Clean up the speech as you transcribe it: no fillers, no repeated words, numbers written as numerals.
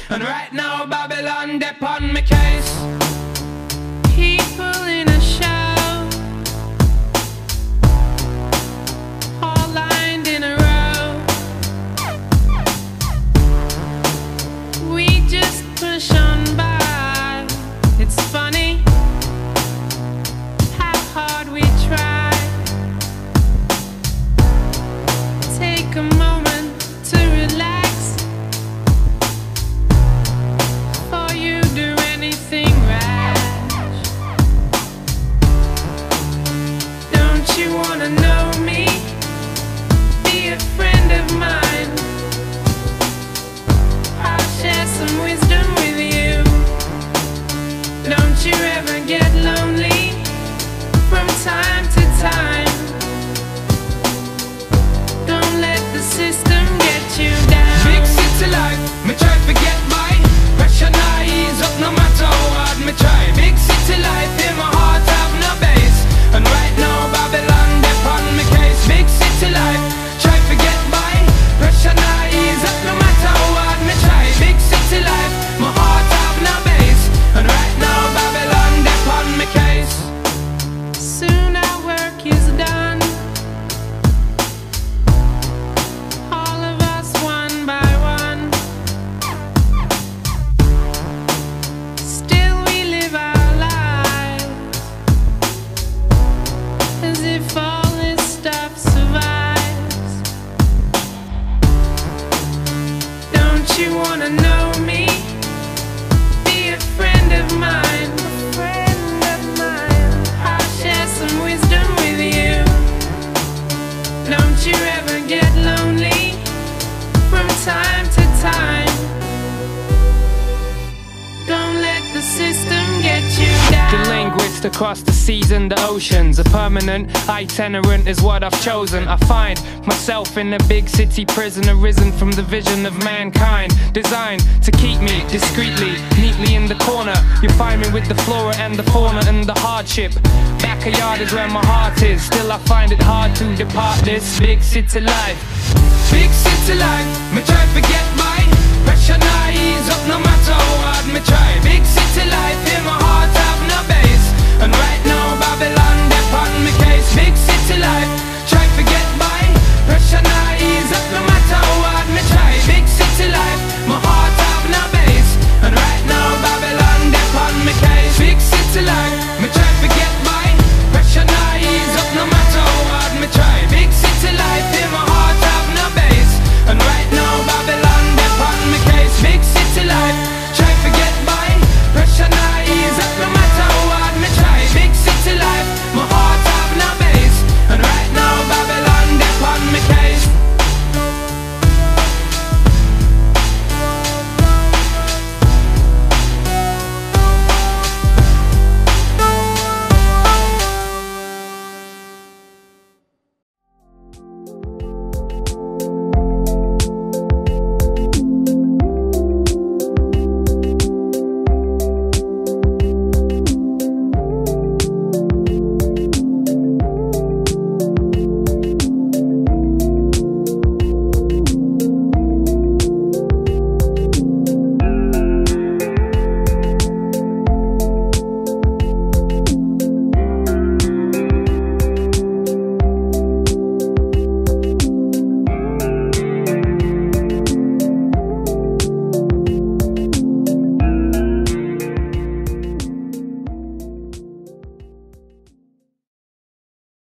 And right now Babylon dep on my case. People in a show, all lined in a row. We just push on by. It's funny how hard we try. Take a moment to relax before you do anything rash. Don't you wanna know me? Be a friend of mine. I'll share some wisdom with you. Don't you ever get lonely from time to time. Don't let the system get you down. Big city life, me try to get by. Pressure not ease up no matter how hard me try. Big city life, in my heart have no base. And right now Babylon dep on me case. Big city life, try to get by. Pressure not ease up no matter how hard me try. Big city life, my heart have no base. And right now Babylon dep on me case. Soon our work is done, all of us one by one. Still we live our lives as if all this stuff survives. Don't you wanna know me? Be a friend of mine. I'll share some wisdom with you. Don't you ever get lonely from time to time. Don't let the system get you down. The linguist across the seas and the oceans. A permanent itinerant is what I've chosen. I find myself in a big city prison, arisen from the vision of mankind, designed to keep me discreetly, neatly in the corner. You find me with the flora and the fauna and the hardship. Backyard is where my heart is. Still I find it hard to depart this big city life. Big city life, me try to get by.